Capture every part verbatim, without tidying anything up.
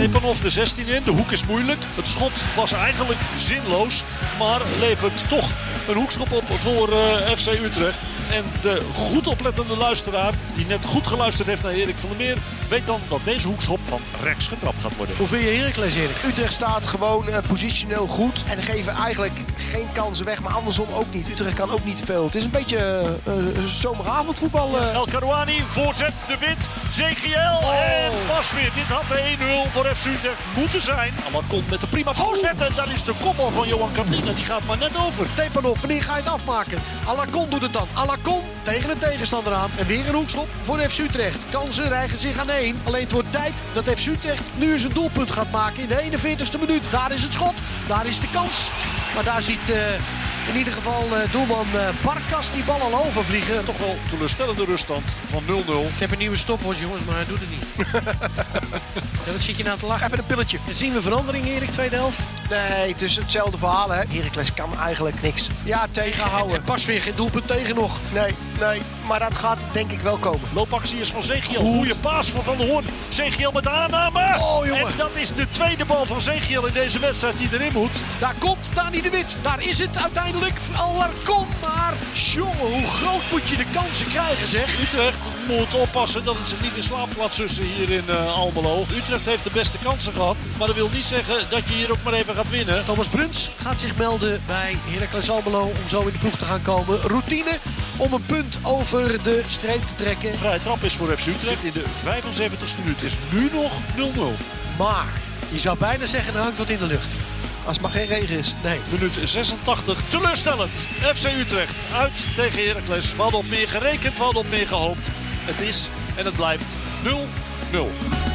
Stepanov de zestien in. De hoek is moeilijk. Het schot was eigenlijk zinloos. Maar levert toch een hoekschop op voor uh, F C Utrecht. En de goed oplettende luisteraar, die net goed geluisterd heeft naar Erik van der Meer, weet dan dat deze hoekschop van rechts getrapt gaat worden. Hoe vind je Heracles, Erik? Utrecht staat gewoon uh, positioneel goed. En geven eigenlijk geen kansen weg, maar andersom ook niet. Utrecht kan ook niet veel. Het is een beetje uh, uh, zomeravondvoetbal. Uh. El Karouani, voorzet, de wit, Z G L oh. en pas weer. Dit had de één nul voor F C Utrecht moeten zijn. Alarcon met de prima voorzet. En daar is de kopbal van Johan Carmina. Die gaat maar net over. Stepanov, wanneer ga je het afmaken? Alarcon doet het dan. Alarcon tegen een tegenstander aan. En weer een hoekschop voor F C Utrecht. Kansen rijgen zich aan één. Alleen het wordt tijd dat F C Utrecht nu eens een doelpunt gaat maken in de eenenveertigste minuut. Daar is het schot. Daar is de kans. Maar daar ziet uh, in ieder geval uh, doelman uh, Barkas die bal al overvliegen. Toch wel teleurstellende ruststand van nul nul. Ik heb een nieuwe stopwatch, jongens, maar hij doet het niet. Ja, wat zit je nou te lachen? Even een pilletje. En zien we verandering, Erik, tweede helft? Nee, het is hetzelfde verhaal, hè. Heracles kan eigenlijk niks. Ja, tegenhouden. En pas weer geen doelpunt tegen nog. Nee, nee. Maar dat gaat denk ik wel komen. Loopactie is van Z G L. Goeie paas van Van der Hoorn. Z G L met de aanname. Oh, jongen. En dat is de tweede bal van Z G L in deze wedstrijd die erin moet. Daar komt Dani de Wit. Daar is het uiteindelijk. Alarcon. Maar jongen, hoe groot moet je de kansen krijgen, zeg. Utrecht moet oppassen dat het zich niet in slaap laat sussen hier in uh, Almelo. Utrecht heeft de beste kansen gehad. Maar dat wil niet zeggen dat je hier ook maar even gaat winnen. Thomas Bruns gaat zich melden bij Heracles Almelo om zo in de ploeg te gaan komen. Routine om een punt over de streep te trekken. Vrije trap is voor F C Utrecht in de vijfenzeventigste minuut. Het is nu nog nul nul. Maar je zou bijna zeggen, er hangt wat in de lucht. Als het maar geen regen is. Nee. Minuut zesentachtig. Teleurstellend. F C Utrecht uit tegen Heracles. We hadden op meer gerekend, we hadden op meer gehoopt. Het is en het blijft nul nul.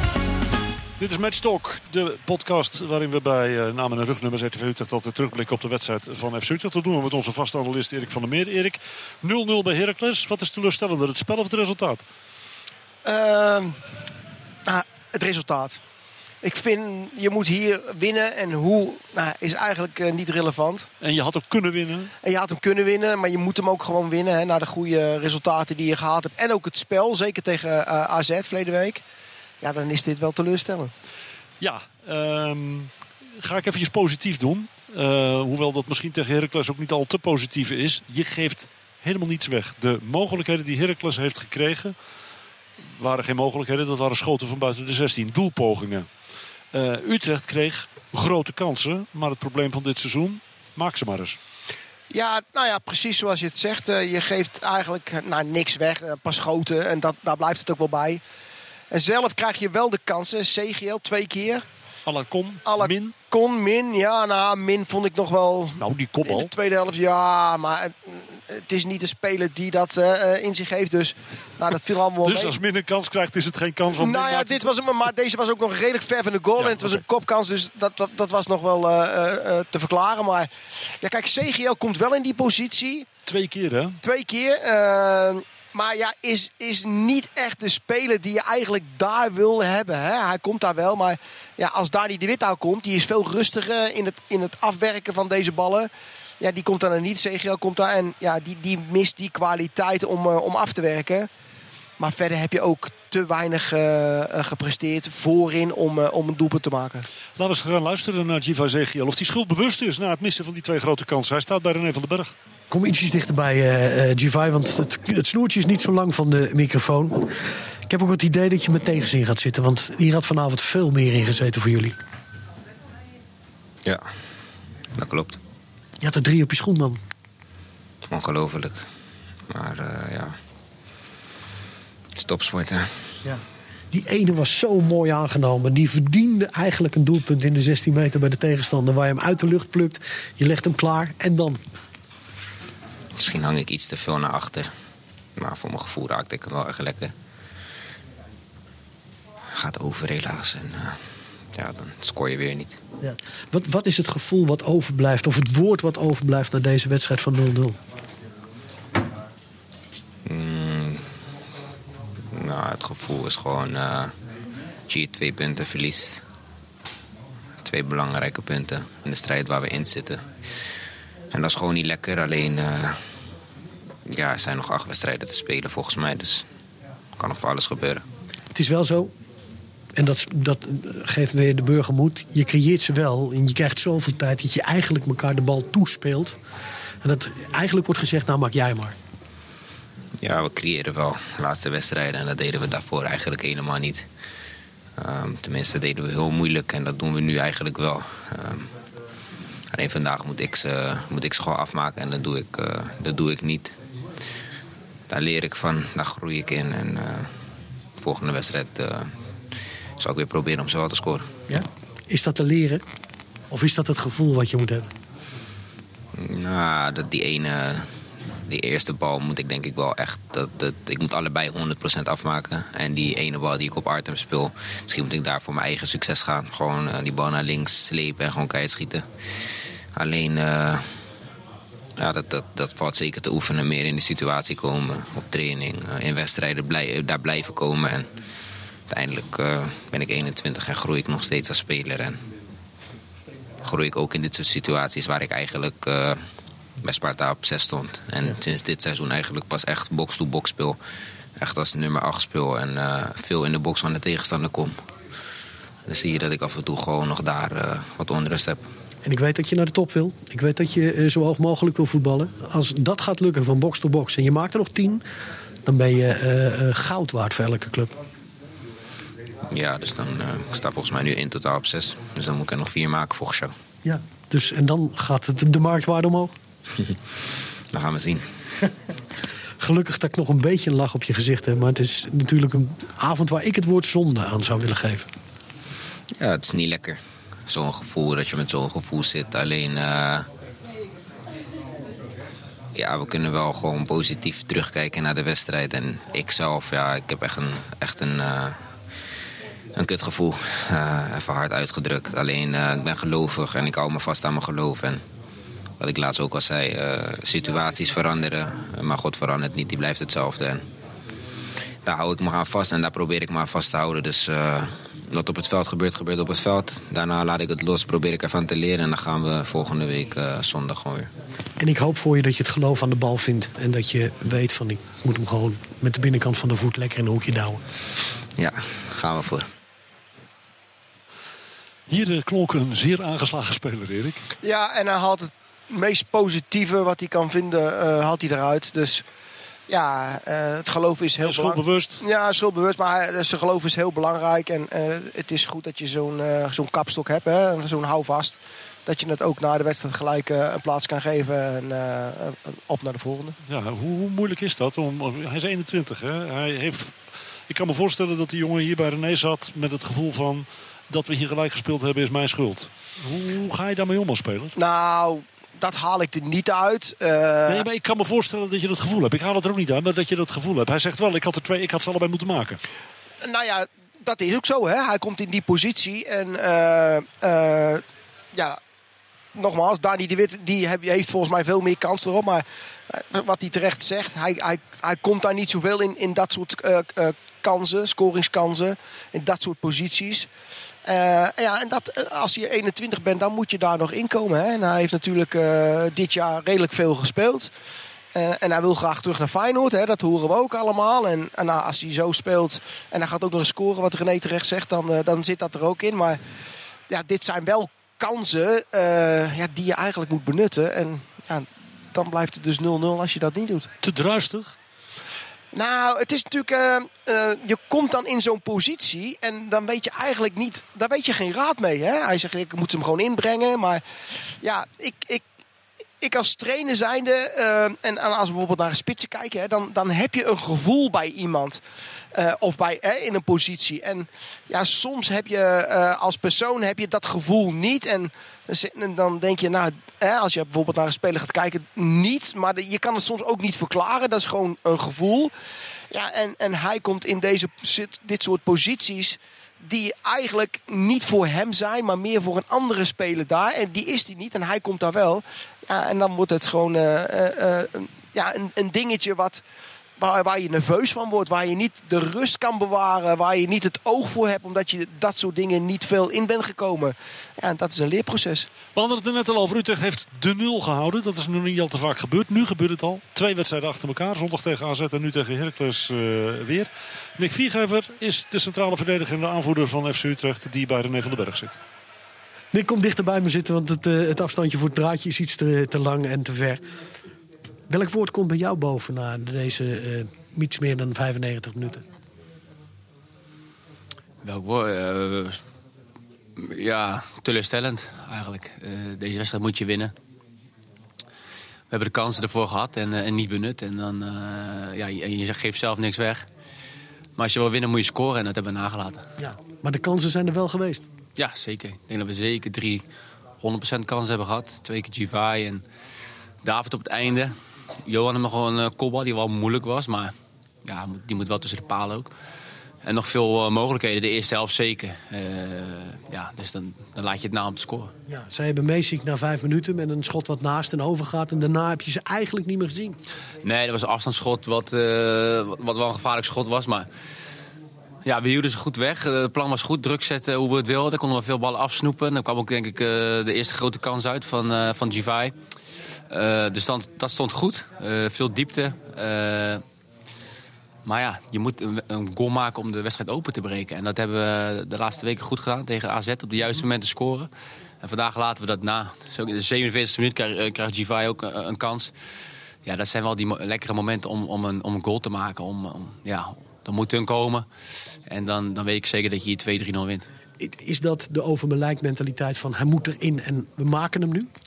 Dit is Match Talk, de podcast waarin we bij uh, namen en rugnummers R T V Utrecht altijd terugblikken op de wedstrijd van F C Utrecht. Dat doen we met onze vaste analist Erik van der Meer. Erik, nul nul bij Heracles. Wat is teleurstellender, het spel of het resultaat? Uh, nou, het resultaat. Ik vind, je moet hier winnen en hoe nou, is eigenlijk uh, niet relevant. En je had ook kunnen winnen. En je had hem kunnen winnen, maar je moet hem ook gewoon winnen. Hè, naar de goede resultaten die je gehad hebt. En ook het spel, zeker tegen uh, A Z verleden week. Ja, dan is dit wel teleurstellend. Ja, um, ga ik eventjes positief doen. Uh, hoewel dat misschien tegen Heracles ook niet al te positief is. Je geeft helemaal niets weg. De mogelijkheden die Heracles heeft gekregen waren geen mogelijkheden. Dat waren schoten van buiten de zestien. Doelpogingen. Uh, Utrecht kreeg grote kansen. Maar het probleem van dit seizoen, maak ze maar eens. Ja, nou ja, precies zoals je het zegt. Uh, je geeft eigenlijk nou, niks weg. Uh, pas schoten en dat, daar blijft het ook wel bij. En zelf krijg je wel de kansen. C G L twee keer. Alarcon, Min. Kon, Min. Ja, nou, Min vond ik nog wel... Nou, die kopbal. In de tweede helft, ja. Maar het, het is niet een speler die dat uh, in zich heeft. Dus nou, dat viel allemaal Dus mee. als Min een kans krijgt, is het geen kans om... Nou ja, dit was hem, maar deze was ook nog redelijk ver van de goal. Ja, en het was okay. een kopkans, dus dat, dat, dat was nog wel uh, uh, te verklaren. Maar ja, kijk, C G L komt wel in die positie. Twee keer, hè? Twee keer. Uh, Maar ja, is, is niet echt de speler die je eigenlijk daar wil hebben. Hè? Hij komt daar wel, maar ja, als Dani de Wit daar komt, die is veel rustiger in het, in het afwerken van deze ballen. Ja, die komt daar niet. C G L komt daar en ja, die, die mist die kwaliteit om, uh, om af te werken. Maar verder heb je ook te weinig uh, gepresteerd voorin om, uh, om een doelpunt te maken. Laten we eens gaan luisteren naar Giva Z G L. Of die schuldbewust is na het missen van die twee grote kansen. Hij staat bij René van den Berg. Kom ietsjes dichterbij, uh, G vijf, want het, het snoertje is niet zo lang van de microfoon. Ik heb ook het idee dat je met tegenzin gaat zitten, want hier had vanavond veel meer in gezeten voor jullie. Ja, dat klopt. Je had er drie op je schoen dan. Ongelooflijk. Maar uh, ja, stopsport hè. Ja. Die ene was zo mooi aangenomen. Die verdiende eigenlijk een doelpunt in de zestien meter bij de tegenstander, waar je hem uit de lucht plukt. Je legt hem klaar en dan... Misschien hang ik iets te veel naar achter. Maar voor mijn gevoel raakte ik hem wel erg lekker. Gaat over helaas. En uh, ja, dan scoor je weer niet. Ja. Wat, wat is het gevoel wat overblijft? Of het woord wat overblijft na deze wedstrijd van nul nul? Mm, nou, het gevoel is gewoon... Uh, dat je twee punten verliest. Twee belangrijke punten in de strijd waar we in zitten. En dat is gewoon niet lekker. Alleen, uh, ja, er zijn nog acht wedstrijden te spelen volgens mij. Dus kan nog voor alles gebeuren. Het is wel zo. en dat, dat geeft weer de burger moed, je creëert ze wel en je krijgt zoveel tijd dat je eigenlijk elkaar de bal toespeelt. En dat eigenlijk wordt gezegd, nou maak jij maar. Ja, we creëren wel de laatste wedstrijden en dat deden we daarvoor eigenlijk helemaal niet. Um, tenminste, dat deden we heel moeilijk en dat doen we nu eigenlijk wel. Um, alleen vandaag moet ik, ze, moet ik ze gewoon afmaken en dat doe ik, uh, dat doe ik niet. Daar leer ik van, daar groei ik in. En uh, de volgende wedstrijd uh, zal ik weer proberen om ze wel te scoren. Ja? Is dat te leren? Of is dat het gevoel wat je moet hebben? Nou, dat die ene... Die eerste bal moet ik denk ik wel echt... Dat, dat, ik moet allebei honderd procent afmaken. En die ene bal die ik op Artem speel... Misschien moet ik daar voor mijn eigen succes gaan. Gewoon uh, die bal naar links slepen en gewoon keihard schieten. Alleen... Uh, ja, dat, dat, dat valt zeker te oefenen. Meer in de situatie komen. Op training. Uh, in wedstrijden blij, daar blijven komen. En uiteindelijk uh, ben ik eenentwintig en groei ik nog steeds als speler. En groei ik ook in dit soort situaties waar ik eigenlijk... Uh, bij Sparta op zes stond. En ja. Sinds dit seizoen eigenlijk pas echt box-to-box speel. Echt als nummer acht speel en uh, veel in de box van de tegenstander kom. Dan zie je dat ik af en toe gewoon nog daar uh, wat onrust heb. En ik weet dat je naar de top wil. Ik weet dat je uh, zo hoog mogelijk wil voetballen. Als dat gaat lukken van box-to-box en je maakt er nog tien... dan ben je uh, uh, goud waard voor elke club. Ja, dus dan uh, ik sta volgens mij nu in totaal op zes. Dus dan moet ik er nog vier maken volgens jou. Ja, dus en dan gaat het de marktwaarde omhoog? Dat gaan we zien. Gelukkig dat ik nog een beetje een lach op je gezicht heb. Maar het is natuurlijk een avond waar ik het woord zonde aan zou willen geven. Ja, het is niet lekker. Zo'n gevoel, dat je met zo'n gevoel zit. Alleen, uh, ja, we kunnen wel gewoon positief terugkijken naar de wedstrijd. En ik zelf, ja, ik heb echt een, echt een, uh, een kutgevoel. Uh, even hard uitgedrukt. Alleen, uh, ik ben gelovig en ik hou me vast aan mijn geloof. En wat ik laatst ook al zei, uh, situaties veranderen. Maar God verandert niet, die blijft hetzelfde. En daar hou ik me aan vast en daar probeer ik me aan vast te houden. Dus uh, wat op het veld gebeurt, gebeurt op het veld. Daarna laat ik het los, probeer ik ervan te leren. En dan gaan we volgende week uh, zondag gewoon weer. En ik hoop voor je dat je het geloof aan de bal vindt. En dat je weet van, ik moet hem gewoon met de binnenkant van de voet lekker in een hoekje douwen. Ja, gaan we voor. Hier uh, klonk een zeer aangeslagen speler, Erik. Ja, en hij haalt het meest positieve wat hij kan vinden, uh, haalt hij eruit. Dus ja, uh, het geloof is heel belangrijk. Schuldbewust. Ja, schuldbewust, maar uh, zijn geloof is heel belangrijk. En uh, het is goed dat je zo'n uh, zo'n kapstok hebt, hè, zo'n houvast. Dat je het ook na de wedstrijd gelijk uh, een plaats kan geven en uh, op naar de volgende. Ja, hoe, hoe moeilijk is dat? Om, hij is eenentwintig, hè? Hij heeft, ik kan me voorstellen dat die jongen hier bij René zat met het gevoel van... dat we hier gelijk gespeeld hebben is mijn schuld. Hoe, hoe ga je daarmee om als speler? Nou, dat haal ik er niet uit. Uh... Nee, maar ik kan me voorstellen dat je dat gevoel hebt. Ik haal het er ook niet uit, maar dat je dat gevoel hebt. Hij zegt wel, ik had er twee, ik had ze allebei moeten maken. Nou ja, dat is ook zo, hè. Hij komt in die positie en uh, uh, ja, nogmaals, Dani de Wit die heeft volgens mij veel meer kans erop. Maar wat hij terecht zegt, hij, hij, hij komt daar niet zoveel in, in dat soort uh, uh, kansen, scoringskansen, in dat soort posities. Uh, ja, en dat, als je eenentwintig bent, dan moet je daar nog inkomen. Hè? En hij heeft natuurlijk uh, dit jaar redelijk veel gespeeld. Uh, en hij wil graag terug naar Feyenoord, hè? Dat horen we ook allemaal. En, en nou, als hij zo speelt en hij gaat ook nog eens scoren, wat René terecht zegt, dan, uh, dan zit dat er ook in. Maar ja, dit zijn wel kansen uh, ja, die je eigenlijk moet benutten. En ja, dan blijft het dus nul nul als je dat niet doet. Te druistig? Nou, het is natuurlijk... Uh, uh, je komt dan in zo'n positie en dan weet je eigenlijk niet... Daar weet je geen raad mee, hè? Hij zegt, ik moet hem gewoon inbrengen. Maar ja, ik... ik Ik als trainer zijnde, uh, en als we bijvoorbeeld naar een spitsen kijken, hè, dan, dan heb je een gevoel bij iemand. Uh, of bij, hè, in een positie. En ja, soms heb je uh, als persoon heb je dat gevoel niet. En, en dan denk je, nou, hè, als je bijvoorbeeld naar een speler gaat kijken, niet. Maar de, je kan het soms ook niet verklaren. Dat is gewoon een gevoel. Ja, en, en hij komt in deze, dit soort posities die eigenlijk niet voor hem zijn, maar meer voor een andere speler daar. En die is hij niet en hij komt daar wel. Ja, en dan wordt het gewoon uh, uh, uh, ja, een, een dingetje wat, waar, waar je nerveus van wordt. Waar je niet de rust kan bewaren. Waar je niet het oog voor hebt. Omdat je dat soort dingen niet veel in bent gekomen. Ja, en dat is een leerproces. We hadden het er net al over. Utrecht heeft de nul gehouden. Dat is nog niet al te vaak gebeurd. Nu gebeurt het al. Twee wedstrijden achter elkaar. Zondag tegen A Z en nu tegen Heracles uh, weer. Nick Viergever is de centrale verdediger en de aanvoerder van F C Utrecht. Die bij René van den Berg zit. Nick, kom dichter bij me zitten, want het, uh, het afstandje voor het draadje is iets te, te lang en te ver. Welk woord komt bij jou boven na deze uh, iets meer dan vijfennegentig minuten? Welk woord? Uh, ja, teleurstellend eigenlijk. Uh, deze wedstrijd moet je winnen. We hebben de kansen ervoor gehad en, uh, en niet benut. En dan, uh, ja, je, je geeft zelf niks weg. Maar als je wil winnen moet je scoren en dat hebben we nagelaten. Ja, maar de kansen zijn er wel geweest. Ja, zeker. Ik denk dat we zeker drie honderd procent kansen hebben gehad. Twee keer Givai en David op het einde. Johan had nog gewoon een kopbal die wel moeilijk was. Maar ja, die moet wel tussen de palen ook. En nog veel uh, mogelijkheden. De eerste helft zeker. Uh, ja, dus dan, dan laat je het na om te scoren. Ja, zij hebben Meesiek na vijf minuten met een schot wat naast en overgaat. En daarna heb je ze eigenlijk niet meer gezien. Nee, dat was een afstandsschot wat, uh, wat wel een gevaarlijk schot was. Maar ja, we hielden ze goed weg. Het plan was goed, druk zetten hoe we het wilden. Dan konden we veel ballen afsnoepen. Dan kwam ook denk ik uh, de eerste grote kans uit van, uh, van Givai. Uh, dus dan, dat stond goed. Uh, veel diepte. Uh, maar ja, je moet een, een goal maken om de wedstrijd open te breken. En dat hebben we de laatste weken goed gedaan tegen A Z. Op de juiste momenten scoren. En vandaag laten we dat na. Dus ook in de zevenenveertigste minuut krijgt, krijgt Givai ook een, een kans. Ja, dat zijn wel die mo- lekkere momenten om, om, een, om een goal te maken. Om, om, ja, dan moet hun komen. En dan, dan weet ik zeker dat je hier twee drie nul wint. Is dat de Overmelijk mentaliteit van hij moet erin en we maken hem nu?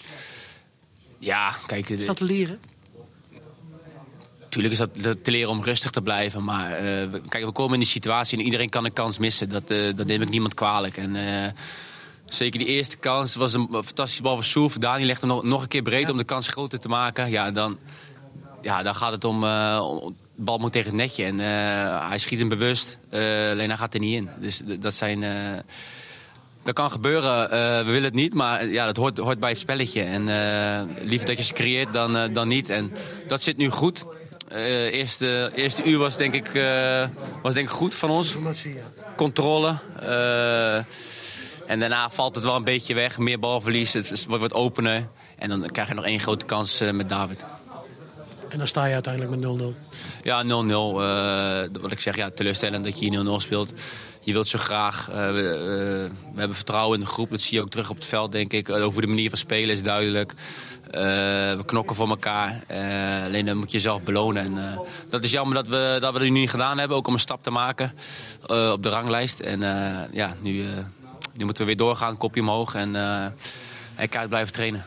Ja, kijk. Is dat te leren? Tuurlijk is dat te leren om rustig te blijven. Maar uh, we, kijk, we komen in die situatie en iedereen kan een kans missen. Dat, uh, dat neem ik niemand kwalijk. En, uh, zeker die eerste kans was een fantastische bal van Soef. Dani legt hem nog, nog een keer breed ja. om de kans groter te maken. Ja, dan, ja, dan gaat het om... Uh, om de bal moet tegen het netje en uh, hij schiet hem bewust. Uh, alleen hij gaat er niet in. Dus dat zijn... Uh, dat kan gebeuren. Uh, we willen het niet, maar ja, dat hoort, hoort bij het spelletje. En uh, liever dat je ze creëert dan, uh, dan niet. En dat zit nu goed. Uh, eerste, eerste uur was denk, ik, uh, was denk ik goed van ons. Controle. Uh, en daarna valt het wel een beetje weg. Meer balverlies, het wordt wat opener. En dan krijg je nog één grote kans uh, met David. En dan sta je uiteindelijk met nul nul. Ja, nul nul. Uh, wat ik zeg, ja, teleurstellend dat je hier nul nul speelt. Je wilt zo graag. Uh, we, uh, we hebben vertrouwen in de groep. Dat zie je ook terug op het veld, denk ik. Uh, over de manier van spelen is duidelijk. Uh, we knokken voor elkaar. Uh, alleen dan moet je jezelf belonen. En, uh, dat is jammer dat we dat we het nu niet gedaan hebben. Ook om een stap te maken uh, op de ranglijst. En uh, ja, nu, uh, nu moeten we weer doorgaan. Kopje omhoog. En, uh, en keihard blijven trainen.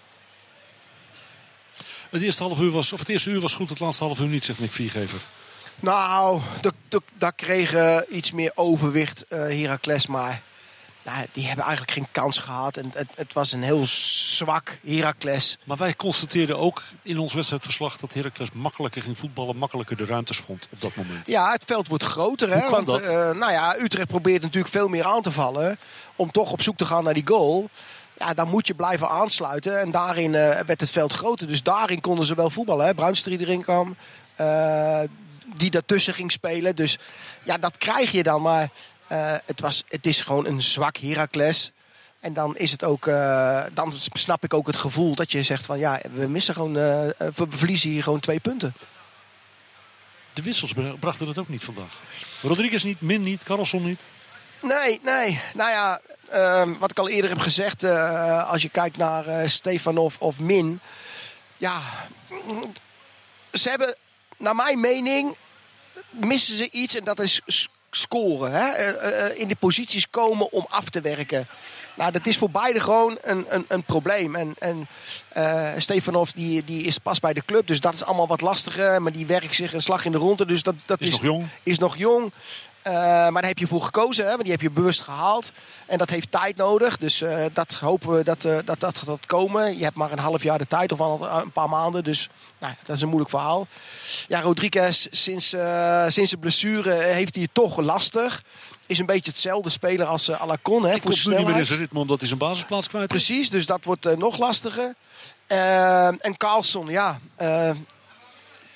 Het eerste half uur was, of het eerste uur was goed, het laatste half uur niet, zegt Nick Viergever. Nou, daar kregen iets meer overwicht uh, Heracles, maar nou, die hebben eigenlijk geen kans gehad. En het, het was een heel zwak Heracles. Maar wij constateerden ook in ons wedstrijdverslag dat Heracles makkelijker ging voetballen, makkelijker de ruimtes vond op dat moment. Ja, het veld wordt groter. Hè? Want uh, nou ja, Utrecht probeert natuurlijk veel meer aan te vallen om toch op zoek te gaan naar die goal. Ja, dan moet je blijven aansluiten. En daarin uh, werd het veld groter. Dus daarin konden ze wel voetballen. Hè? Bruinster die erin kwam. Uh, die daartussen ging spelen. Dus ja, dat krijg je dan. Maar uh, het, was, het is gewoon een zwak Heracles. En dan is het ook... Uh, dan snap ik ook het gevoel dat je zegt van... Ja, we missen gewoon... Uh, we verliezen hier gewoon twee punten. De wissels brachten het ook niet vandaag. Rodriguez niet, Min niet, Karlsson niet. Nee, nee. Nou ja, uh, wat ik al eerder heb gezegd... Uh, als je kijkt naar uh, Stefanov of Min... Ja, ze hebben, naar mijn mening... missen ze iets en dat is scoren. Hè? Uh, uh, in de posities komen om af te werken. Nou, dat is voor beide gewoon een, een, een probleem. En, en uh, Stefanov die, die is pas bij de club, dus dat is allemaal wat lastiger. Maar die werkt zich een slag in de ronde, dus dat, dat is, is nog jong. Is nog jong. Uh, maar daar heb je voor gekozen, hè? Want die heb je bewust gehaald. En dat heeft tijd nodig. Dus uh, dat hopen we dat, uh, dat dat gaat komen. Je hebt maar een half jaar de tijd of al een paar maanden. Dus nou, dat is een moeilijk verhaal. Ja, Rodriguez, sinds, uh, sinds de blessure heeft hij het toch lastig. Is een beetje hetzelfde speler als uh, Alacon. Hij komt nu niet meer in zijn ritme omdat hij zijn basisplaats kwijt is. Precies, dus dat wordt uh, nog lastiger. Uh, en Karlsson, ja... Uh,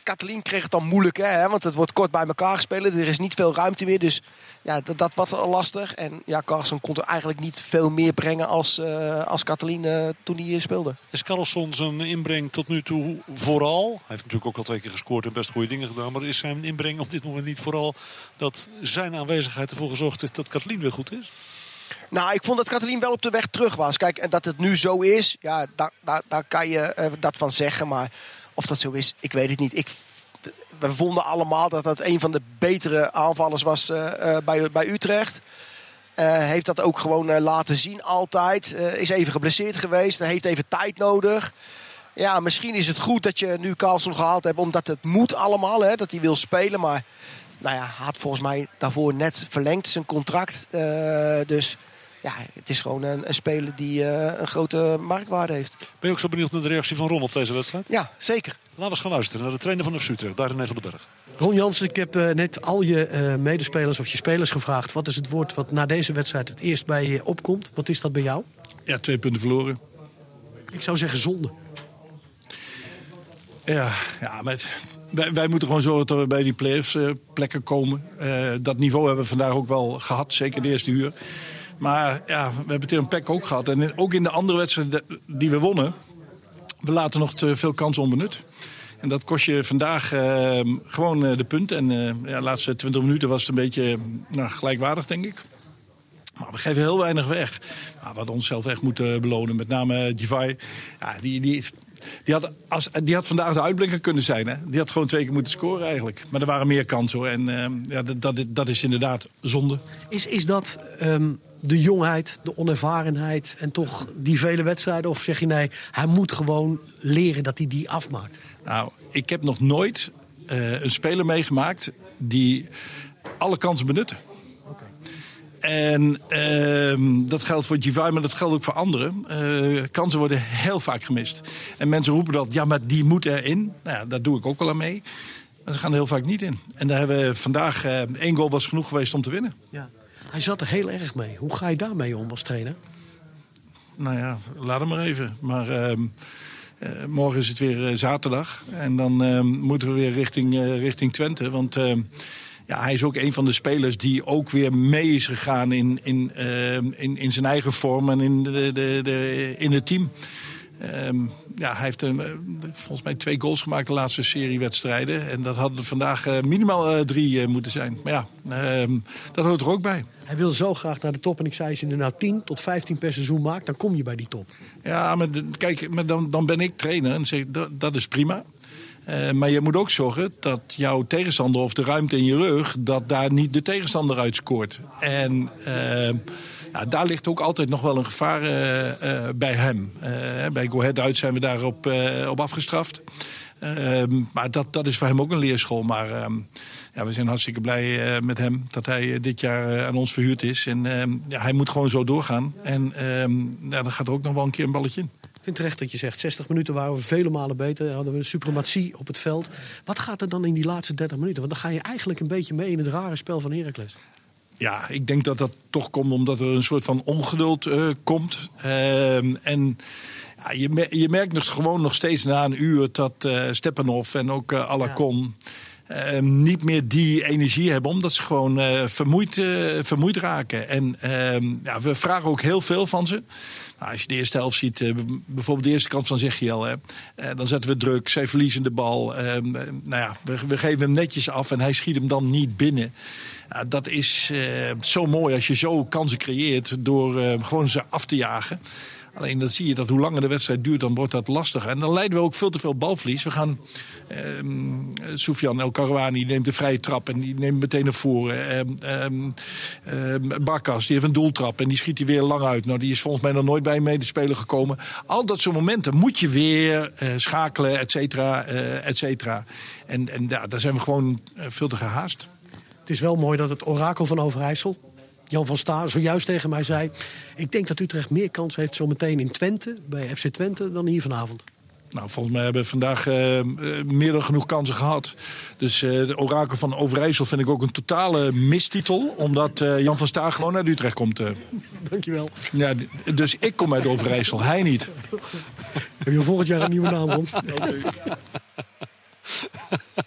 Katalin kreeg het dan moeilijk, hè, want het wordt kort bij elkaar gespeeld. Er is niet veel ruimte meer, dus ja, dat, dat was lastig. En ja, Carlson kon er eigenlijk niet veel meer brengen als, uh, als Katalin uh, toen hij speelde. Is Carlson zijn inbreng tot nu toe vooral? Hij heeft natuurlijk ook al twee keer gescoord en best goede dingen gedaan. Maar is zijn inbreng op dit moment niet vooral dat zijn aanwezigheid ervoor gezorgd heeft dat Katalin weer goed is? Nou, ik vond dat Katalin wel op de weg terug was. Kijk, en dat het nu zo is, ja, daar, daar, daar kan je uh, dat van zeggen. Maar of dat zo is, ik weet het niet. Ik, we vonden allemaal dat dat een van de betere aanvallers was uh, uh, bij, bij Utrecht. Uh, heeft dat ook gewoon uh, laten zien altijd. Uh, is even geblesseerd geweest. Heeft even tijd nodig. Ja, misschien is het goed dat je nu Carlson gehaald hebt. Omdat het moet allemaal. Hè, dat hij wil spelen. Maar nou ja, hij had volgens mij daarvoor net verlengd zijn contract. Uh, dus ja, het is gewoon een, een speler die uh, een grote marktwaarde heeft. Ben je ook zo benieuwd naar de reactie van Ron op deze wedstrijd? Ja, zeker. Laten we eens gaan luisteren naar de trainer van F C Utrecht, daar René van den Berg. Ron Jansen, ik heb uh, net al je uh, medespelers of je spelers gevraagd. Wat is het woord wat na deze wedstrijd het eerst bij je opkomt? Wat is dat bij jou? Ja, twee punten verloren. Ik zou zeggen zonde. Ja, ja met, wij, wij moeten gewoon zorgen dat we bij die play-offs uh, plekken komen. Uh, dat niveau hebben we vandaag ook wel gehad, zeker de eerste uur. Maar ja, we hebben het in een plek ook gehad. En in, ook in de andere wedstrijden die we wonnen, we laten nog te veel kansen onbenut. En dat kost je vandaag uh, gewoon uh, de punt. En uh, ja, de laatste twintig minuten was het een beetje nou, gelijkwaardig, denk ik. Maar we geven heel weinig weg. Nou, we hadden onszelf echt moeten belonen. Met name Djivai. Ja, die, die, die, had, als, die had vandaag de uitblinker kunnen zijn. Hè? Die had gewoon twee keer moeten scoren eigenlijk. Maar er waren meer kansen hoor. En uh, ja, dat, dat, dat is inderdaad zonde. Is, is dat um, de jongheid, de onervarenheid en toch die vele wedstrijden? Of zeg je nee, hij moet gewoon leren dat hij die afmaakt? Nou, ik heb nog nooit uh, een speler meegemaakt die alle kansen benutte. Okay. En uh, dat geldt voor Djivai, maar dat geldt ook voor anderen. Uh, kansen worden heel vaak gemist. En mensen roepen dat, ja, maar die moet erin. Nou ja, daar doe ik ook wel aan mee. Maar ze gaan er heel vaak niet in. En daar hebben we vandaag uh, één goal was genoeg geweest om te winnen. Ja. Hij zat er heel erg mee. Hoe ga je daarmee om als trainer? Nou ja, laat hem maar even. Maar uh, uh, morgen is het weer uh, zaterdag. En dan uh, moeten we weer richting, uh, richting Twente. Want uh, ja, hij is ook een van de spelers die ook weer mee is gegaan in, in, uh, in, in zijn eigen vorm en in, de, de, de, in het team. Um, ja, hij heeft uh, volgens mij twee goals gemaakt de laatste serie wedstrijden. En dat hadden er vandaag uh, minimaal uh, drie uh, moeten zijn. Maar ja, uh, dat hoort er ook bij. Hij wil zo graag naar de top. En ik zei, als je er nou tien tot vijftien per seizoen maakt, dan kom je bij die top. Ja, maar de, kijk, maar dan, dan ben ik trainer en zeg dat, dat is prima. Uh, maar je moet ook zorgen dat jouw tegenstander of de ruimte in je rug, dat daar niet de tegenstander uit scoort. En uh, ja, daar ligt ook altijd nog wel een gevaar uh, uh, bij hem. Uh, bij Go Ahead uit zijn we daarop uh, op afgestraft. Uh, maar dat, dat is voor hem ook een leerschool. Maar uh, ja, we zijn hartstikke blij uh, met hem dat hij uh, dit jaar uh, aan ons verhuurd is. En uh, ja, hij moet gewoon zo doorgaan. En uh, ja, dan gaat er ook nog wel een keer een balletje in. Ik vind het terecht dat je zegt, zestig minuten waren we vele malen beter. Hadden we een suprematie op het veld. Wat gaat er dan in die laatste dertig minuten? Want dan ga je eigenlijk een beetje mee in het rare spel van Heracles. Ja, ik denk dat dat toch komt omdat er een soort van ongeduld uh, komt. Uh, en ja, je, mer- je merkt nog gewoon nog steeds na een uur dat uh, Stepanov en ook uh, Alacon uh, niet meer die energie hebben. Omdat ze gewoon uh, vermoeid, uh, vermoeid raken. En uh, ja, we vragen ook heel veel van ze. Nou, als je de eerste helft ziet, uh, bijvoorbeeld de eerste kant van Zegiel, hè, uh, dan zetten we druk, zij verliezen de bal. Uh, nou ja, we, we geven hem netjes af en hij schiet hem dan niet binnen. Ja, dat is uh, zo mooi als je zo kansen creëert door uh, gewoon ze af te jagen. Alleen dan zie je dat hoe langer de wedstrijd duurt, dan wordt dat lastiger. En dan leiden we ook veel te veel balverlies. We gaan, um, Soufiane El Karouani neemt de vrije trap en die neemt meteen naar voren. Um, um, um, Barkas, die heeft een doeltrap en die schiet hij weer lang uit. Nou, die is volgens mij nog nooit bij een medespeler gekomen. Al dat soort momenten moet je weer uh, schakelen, et cetera, uh, et cetera. En, en ja, daar zijn we gewoon uh, veel te gehaast. Het is wel mooi dat het orakel van Overijssel, Jan van Sta, zojuist tegen mij zei, ik denk dat Utrecht meer kans heeft zometeen in Twente, bij F C Twente, dan hier vanavond. Nou, volgens mij hebben we vandaag uh, meer dan genoeg kansen gehad. Dus uh, de orakel van Overijssel vind ik ook een totale mistitel. Omdat uh, Jan van Sta gewoon uit Utrecht komt. Uh. Dankjewel. Ja, dus ik kom uit Overijssel, hij niet. Heb je volgend jaar een nieuwe naam rond? Okay.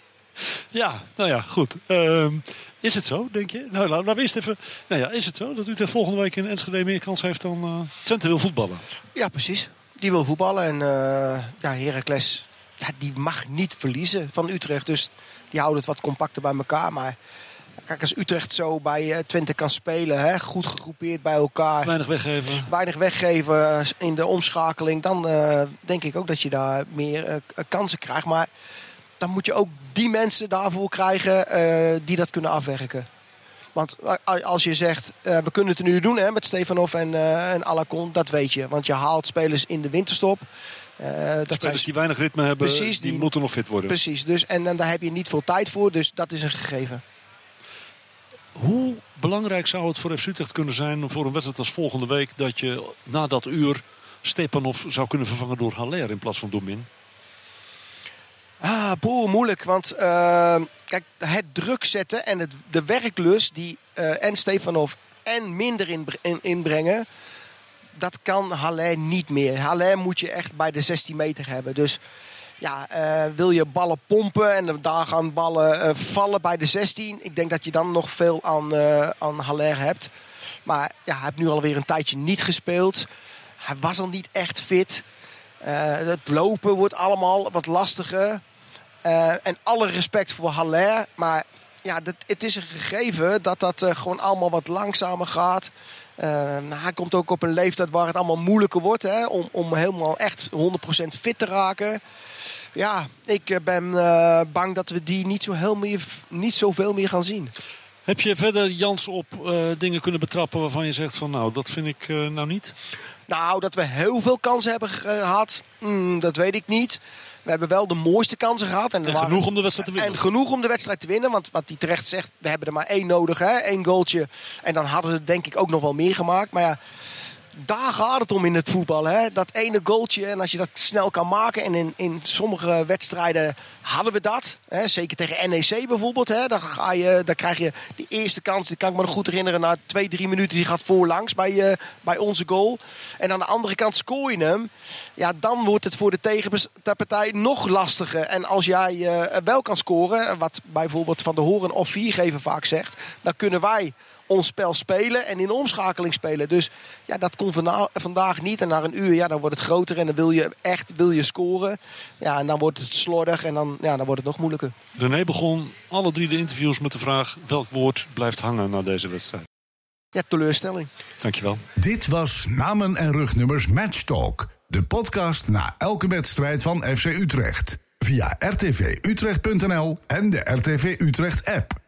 Ja, nou ja, goed. Uh, is het zo, denk je? Nou, laten we eerst even... Nou ja, is het zo dat Utrecht volgende week in Enschede meer kans heeft dan uh, Twente wil voetballen? Ja, precies. Die wil voetballen. En uh, ja, Heracles, ja, die mag niet verliezen van Utrecht. Dus die houden het wat compacter bij elkaar. Maar kijk, als Utrecht zo bij uh, Twente kan spelen, hè, goed gegroepeerd bij elkaar. Weinig weggeven. Weinig weggeven in de omschakeling. Dan uh, denk ik ook dat je daar meer uh, kansen krijgt. Maar dan moet je ook die mensen daarvoor krijgen uh, die dat kunnen afwerken. Want als je zegt, uh, we kunnen het nu doen hè, met Stefanov en, uh, en Alacon, dat weet je. Want je haalt spelers in de winterstop. Uh, dat spelers zijn... die weinig ritme hebben, precies, die, die moeten nog fit worden. Precies, dus, en, en daar heb je niet veel tijd voor, dus dat is een gegeven. Hoe belangrijk zou het voor F C Utrecht kunnen zijn voor een wedstrijd als volgende week, dat je na dat uur Stepanov zou kunnen vervangen door Haller in plaats van Domin? Ah, boel, moeilijk. Want uh, kijk, het druk zetten en het, de werklust die uh, en Stefanov en minder in, in, inbrengen, dat kan Haller niet meer. Haller moet je echt bij de zestien meter hebben. Dus ja, uh, wil je ballen pompen en daar gaan ballen uh, vallen bij de zestien. Ik denk dat je dan nog veel aan, uh, aan Haller hebt. Maar ja, hij heeft nu alweer een tijdje niet gespeeld. Hij was al niet echt fit. Uh, het lopen wordt allemaal wat lastiger. Uh, en alle respect voor Haller. Maar ja, dat, het is een gegeven dat dat uh, gewoon allemaal wat langzamer gaat. Uh, nou, hij komt ook op een leeftijd waar het allemaal moeilijker wordt. Hè, om, om helemaal echt honderd procent fit te raken. Ja, ik ben uh, bang dat we die niet, zo heel meer, niet zoveel meer gaan zien. Heb je verder, Jans, op uh, dingen kunnen betrappen waarvan je zegt van nou, dat vind ik uh, nou niet? Nou, dat we heel veel kansen hebben gehad, mm, dat weet ik niet. We hebben wel de mooiste kansen gehad. En, en waren, genoeg om de wedstrijd te winnen. En genoeg om de wedstrijd te winnen. Want wat hij terecht zegt, we hebben er maar één nodig. Hè? Eén goaltje. En dan hadden ze denk ik ook nog wel meer gemaakt. Maar ja, daar gaat het om in het voetbal. Hè? Dat ene goaltje. En als je dat snel kan maken. En in, in sommige wedstrijden hadden we dat. Hè? Zeker tegen N E C bijvoorbeeld. Hè? Dan, ga je, dan krijg je die eerste kans. Die kan ik me nog goed herinneren. Na twee, drie minuten. Die gaat voorlangs bij, uh, bij onze goal. En aan de andere kant scoor je hem. Ja, dan wordt het voor de tegenpartij nog lastiger. En als jij uh, wel kan scoren. Wat bijvoorbeeld Van der Hoorn of Viergever vaak zegt. Dan kunnen wij ons spel spelen en in de omschakeling spelen. Dus ja, dat kon vana- vandaag niet. En na een uur, ja, dan wordt het groter en dan wil je echt wil je scoren. Ja, en dan wordt het slordig en dan, ja, dan wordt het nog moeilijker. René begon alle drie de interviews met de vraag welk woord blijft hangen na deze wedstrijd. Ja, teleurstelling. Dankjewel. Dit was Namen en Rugnummers Match Talk. De podcast na elke wedstrijd van F C Utrecht. Via r t v utrecht punt n l en de R T V Utrecht app.